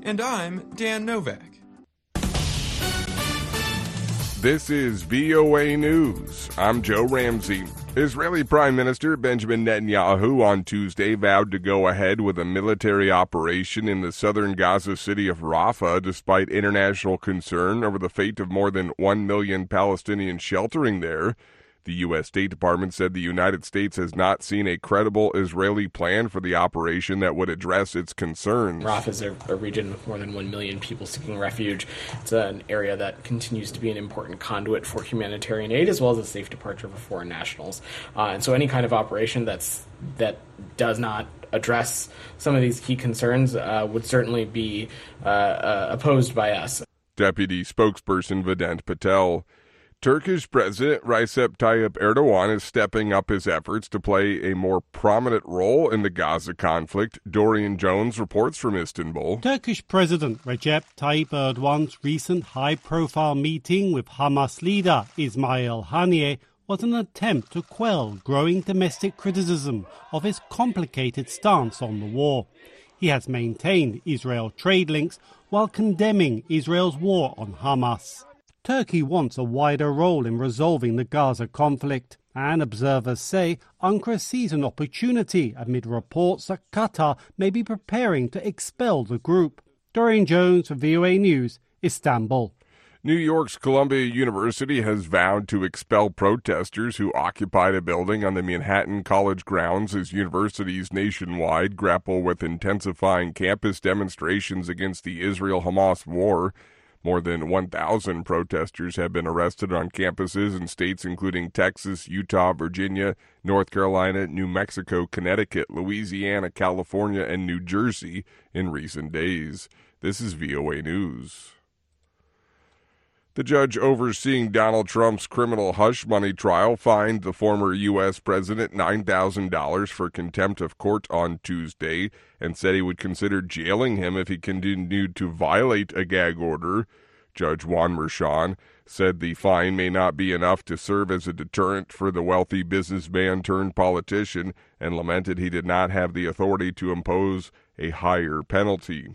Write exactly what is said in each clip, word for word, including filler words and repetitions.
And I'm Dan Novak. This is V O A News. I'm Joe Ramsey. Israeli Prime Minister Benjamin Netanyahu on Tuesday vowed to go ahead with a military operation in the southern Gaza city of Rafah despite international concern over the fate of more than one million Palestinians sheltering there. The U S. State Department said the United States has not seen a credible Israeli plan for the operation that would address its concerns. Rafah is a, a region with more than one million people seeking refuge. It's an area that continues to be an important conduit for humanitarian aid as well as a safe departure for foreign nationals. Uh, and so any kind of operation that's that does not address some of these key concerns uh, would certainly be uh, uh, opposed by us. Deputy spokesperson Vedant Patel. Turkish President Recep Tayyip Erdogan is stepping up his efforts to play a more prominent role in the Gaza conflict. Dorian Jones reports from Istanbul. Turkish President Recep Tayyip Erdogan's recent high-profile meeting with Hamas leader Ismail Haniyeh was an attempt to quell growing domestic criticism of his complicated stance on the war. He has maintained Israel trade links while condemning Israel's war on Hamas. Turkey wants a wider role in resolving the Gaza conflict, and observers say Ankara sees an opportunity amid reports that Qatar may be preparing to expel the group. Dorian Jones for V O A News, Istanbul. New York's Columbia University has vowed to expel protesters who occupied a building on the Manhattan College grounds as universities nationwide grapple with intensifying campus demonstrations against the Israel-Hamas war. More than one thousand protesters have been arrested on campuses in states including Texas, Utah, Virginia, North Carolina, New Mexico, Connecticut, Louisiana, California, and New Jersey in recent days. This is V O A News. The judge overseeing Donald Trump's criminal hush money trial fined the former U S president nine thousand dollars for contempt of court on Tuesday and said he would consider jailing him if he continued to violate a gag order. Judge Juan Merchan said the fine may not be enough to serve as a deterrent for the wealthy businessman turned politician and lamented he did not have the authority to impose a higher penalty.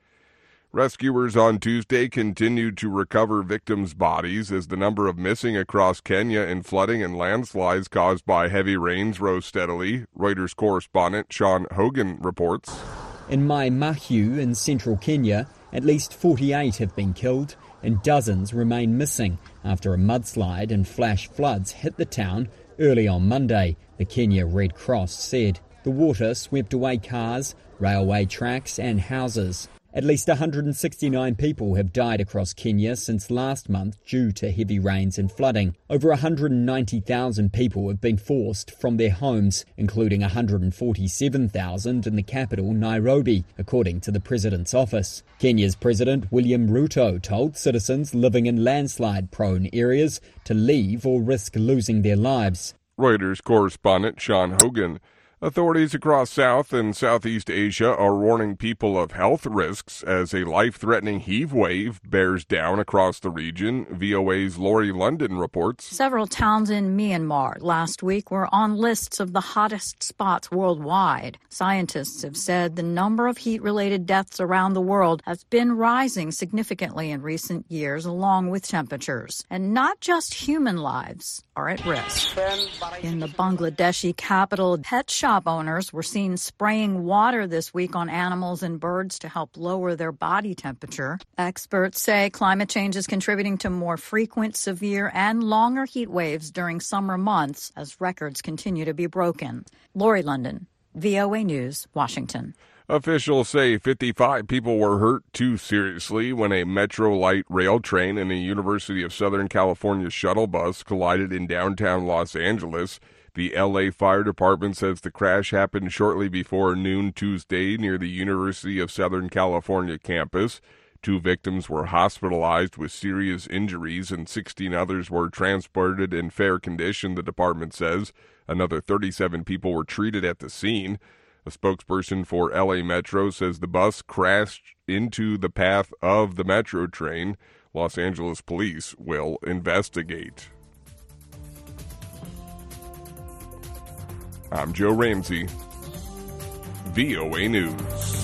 Rescuers on Tuesday continued to recover victims' bodies as the number of missing across Kenya in flooding and landslides caused by heavy rains rose steadily. Reuters correspondent Sean Hogan reports. In Mai Mahiu in central Kenya, at least forty-eight have been killed and dozens remain missing after a mudslide and flash floods hit the town early on Monday, the Kenya Red Cross said. The water swept away cars, railway tracks and houses. At least one hundred sixty-nine people have died across Kenya since last month due to heavy rains and flooding. Over one hundred ninety thousand people have been forced from their homes, including one hundred forty-seven thousand in the capital, Nairobi, according to the president's office. Kenya's President William Ruto told citizens living in landslide-prone areas to leave or risk losing their lives. Reuters correspondent Sean Hogan. Authorities across South and Southeast Asia are warning people of health risks as a life-threatening heave wave bears down across the region. V O A's Lori London reports. Several towns in Myanmar last week were on lists of the hottest spots worldwide. Scientists have said the number of heat-related deaths around the world has been rising significantly in recent years, along with temperatures. And not just human lives are at risk. In the Bangladeshi capital, pet shop owners were seen spraying water this week on animals and birds to help lower their body temperature. Experts say climate change is contributing to more frequent, severe, and longer heat waves during summer months as records continue to be broken. Lori London, V O A News, Washington. Officials say fifty-five people were hurt too seriously when a Metro Light rail train and a University of Southern California shuttle bus collided in downtown Los Angeles. The L A Fire Department says the crash happened shortly before noon Tuesday near the University of Southern California campus. Two victims were hospitalized with serious injuries and sixteen others were transported in fair condition, the department says. Another thirty-seven people were treated at the scene. A spokesperson for L A Metro says the bus crashed into the path of the Metro train. Los Angeles police will investigate. I'm Joe Ramsey, V O A News.